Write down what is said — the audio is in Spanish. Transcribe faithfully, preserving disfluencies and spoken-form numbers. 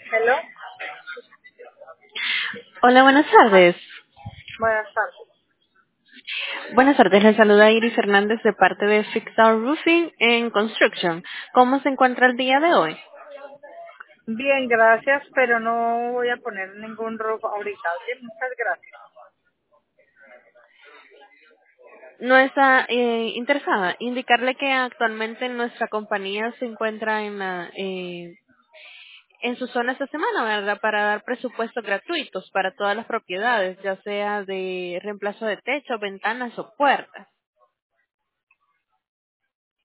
Hello, Hola, buenas tardes. buenas tardes. Buenas tardes, les saluda Iris Hernández de parte de Fix Our Roofing en Construction. ¿Cómo se encuentra el día de hoy? Bien, gracias, pero no voy a poner ningún roof ahorita. ¿Ok? Muchas gracias. No está eh, interesada. Indicarle que actualmente nuestra compañía se encuentra en, la, eh, en su zona esta semana, ¿verdad? Para dar presupuestos gratuitos para todas las propiedades, ya sea de reemplazo de techo, ventanas o puertas.